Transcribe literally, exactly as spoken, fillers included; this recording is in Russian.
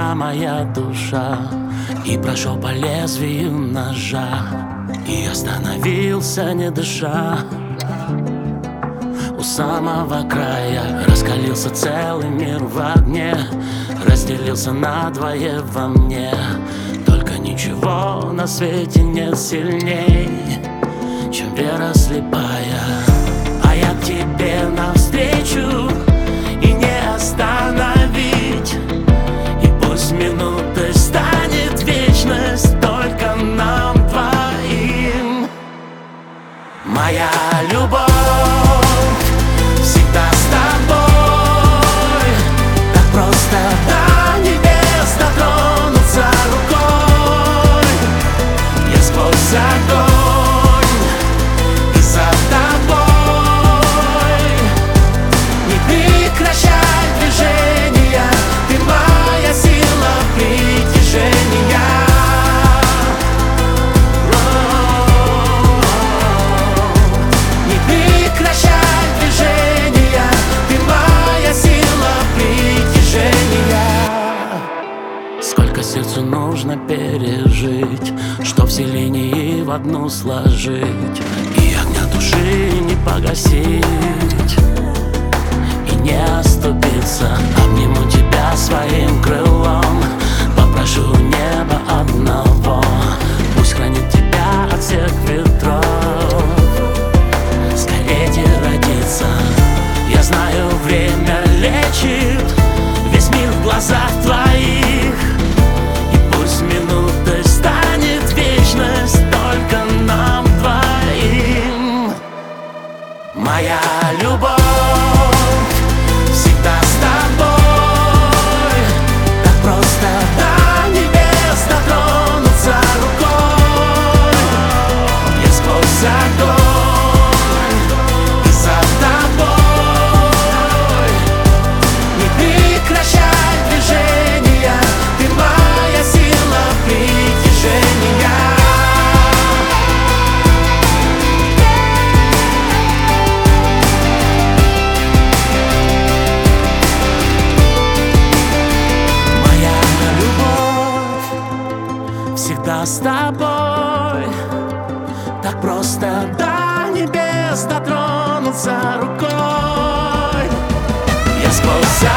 вся моя душа, и прошел по лезвию ножа, и остановился, не дыша. У самого края раскалился целый мир в огне, разделился надвое во мне. Только ничего на свете нет сильней, чем вера слепая. А я к тебе навстречу, и не остановить. И пусть минутой станет вечность только нам двоим. Моя любовь всегда с тобой, так просто до небес дотронуться рукой. Я сквозь огонь и за тобой. Не прекращай движения, ты моя сила притяжения. Не прекращай движения, ты моя сила притяжения. Сколько сердцу нужно пережить, чтоб все линии в одну сложить, и огня души не погасить, и не оступиться. Обниму тебя своим крылом, попрошу неба одного, пусть хранит тебя от всех ветров. Скорее родиться, я знаю, время лечит весь мир в глазах твоих. И пусть минутой станет вечность только нам двоим. Моя любовь всегда с тобой, так просто до небес дотронуться рукой. Я сквозь огонь и за тобой. Не прекращай движения, ты моя сила притяжения. Всегда с тобой, так просто до небес дотронуться рукой. Я сквозь